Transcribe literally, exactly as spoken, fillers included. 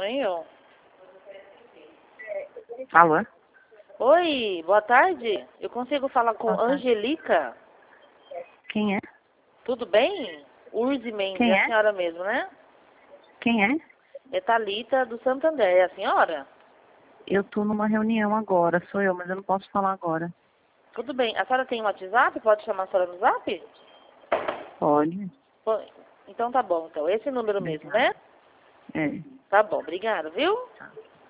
Oi, ó. Alô? Oi, boa tarde. Eu consigo falar com Boa tarde. Angelica? Quem é? Tudo bem? Urzi Mendes, Quem é a é? senhora mesmo, né? Quem é? É Thalita do Santander, é a senhora? Eu tô numa reunião agora, sou eu, mas eu não posso falar agora. Tudo bem. A senhora tem um WhatsApp? Pode chamar a senhora no Zap? Pode? Pô, então tá bom, então. Esse número mesmo, né? Obrigada. É. Tá bom, obrigada, viu? Tá.